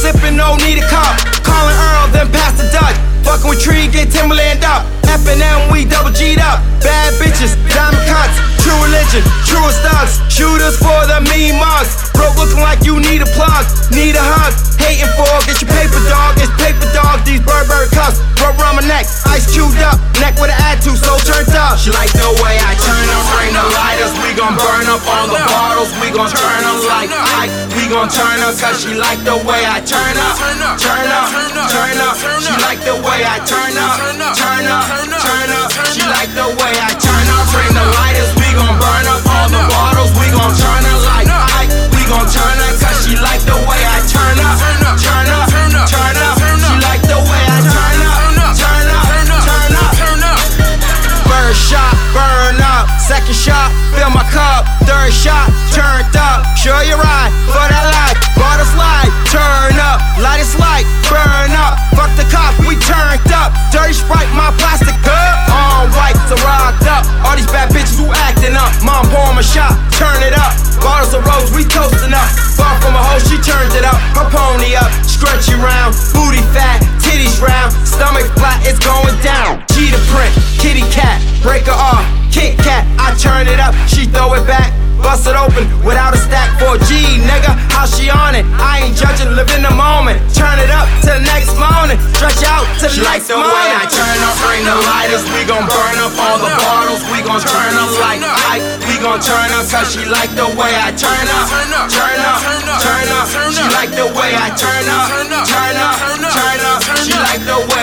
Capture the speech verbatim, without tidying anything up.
sipping, no need a cup. Calling Earl, then pass the Dutch. Fucking with Tree, get Timberland up. F and M, we double G'd up. Bad bitches, diamond cuts. True religion, truest thugs. Shooters for the mean mugs. Broke looking like you need a plug. Need a hug. Hating for, get your paper dog. It's paper dog, these Burberry cuffs. Rubber on my neck, ice chewed up. Neck with an attitude, so turned up. She like the way I turn up. Bring the lighters, we gon' burn up all the bottles. We gon' turn up like Ike. We gon' turn up, cause she like the way I turn up. Turn up, turn up. She like the way I turn up. Turn up, turn up. She like the way I turn up. Bring the lighters, we gon' burn up all the bottles. We gon' turn up like Ike. We gon' turn up, cause she like the way I turn up. Turn up, turn up. She like the way I turn up. Turn up, turn up. First shot, burn up. Second shot, fill my cup. Third shot, turned up. Sure you're right, for that life. Bought a slide, turn up. Light is light, burn up. Fuck the cop, we turned up. Dirty Sprite, my plastic cup. All white, so rocked up. All these bad bitches who acting up. Mom pouring my shot, turn it up. Bottles of rose, we toasting up. Far from a hoe, she turned it up. Her pony up, stretchy round. Booty fat, titties round. Stomach flat, it's going down. Cheetah print, kitty cat, break her off. Kit Kat, I turn it up, she throw it back. Bust it open without a stack for a G, nigga. How she on it? I ain't judging, live in the moment. Turn it up to the next morning. Stretch out to the she next like the morning. Way I turn up, bring the lighters. We gon' burn up all the bottles. We gon' turn up like Ike. We gon' turn up, cause she like the way I turn up. Turn up, turn up. She like the way I turn up. Turn up, turn up. She like the way